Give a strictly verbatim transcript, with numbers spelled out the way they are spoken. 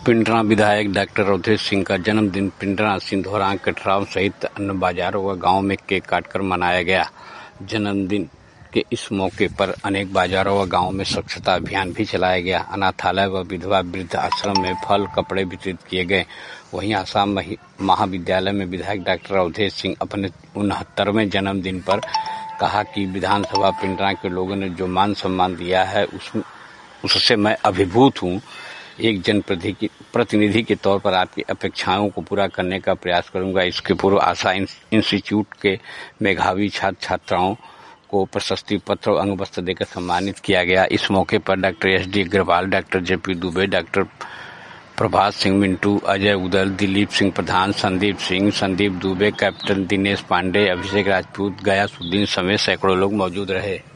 पिंडरा विधायक डॉक्टर अवधेश सिंह का जन्मदिन पिंडरा, सिंधौरा, कटराव सहित अन्य बाजारों व गांवों में केक काटकर मनाया गया। जन्मदिन के इस मौके पर अनेक बाजारों व गांवों में स्वच्छता अभियान भी चलाया गया। अनाथालय व विधवा वृद्ध आश्रम में फल कपड़े वितरित किए गए। वहीं आसाम महाविद्यालय में विधायक डॉक्टर अवधेश सिंह अपने उनहत्तरवें जन्मदिन पर कहा कि विधानसभा पिंडरा के लोगों ने जो मान सम्मान दिया है उस उससे मैं अभिभूत हूँ। एक जनप्रतिनिधि के तौर पर आपकी अपेक्षाओं को पूरा करने का प्रयास करूंगा। इसके पूर्व आशा इंस्टीट्यूट के मेधावी छात्र छात्राओं को प्रशस्ति पत्र और अंग वस्त्र देकर सम्मानित किया गया। इस मौके पर doctor S D Agrawal, doctor J P Dubey, doctor Prabhat Singh Mintu, Ajay Udal, Dilip Singh Pradhan, Sandeep Singh, Sandeep Dubey, captain Dinesh Pandey, Abhishek Rajput, Gayasuddin समेत सैकड़ों लोग मौजूद रहे।